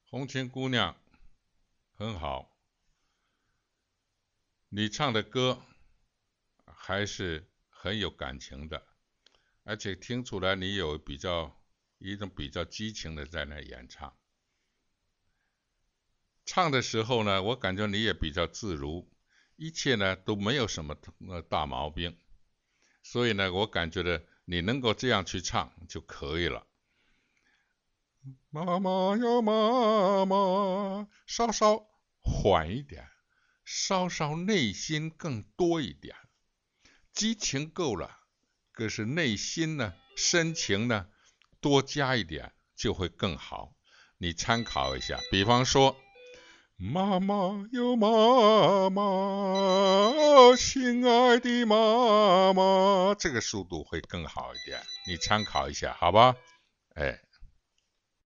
红裙姑娘很好，你唱的歌还是很有感情的，而且听出来你有一种比较激情的在那演唱。唱的时候呢，我感觉你也比较自如，一切呢都没有什么大毛病，所以呢，我感觉的你能够这样去唱就可以了。妈妈呀妈妈，稍稍缓一点，稍稍内心更多一点，激情够了，可是内心呢，深情呢，多加一点就会更好。你参考一下，比方说，妈妈哟妈妈，亲爱的妈妈，这个速度会更好一点，你参考一下，好吧？哎。